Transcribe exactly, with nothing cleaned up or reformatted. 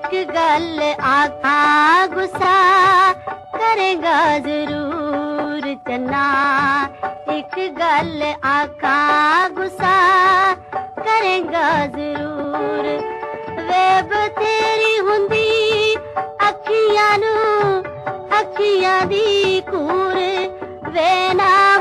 एक गल आखा गुस्सा करेगा जरूर चन्ना, एक गल आखा गुस्सा करेगा जरूर। वे बतेरी हुंदी अखियां नू अखियां दी कूर, वे ना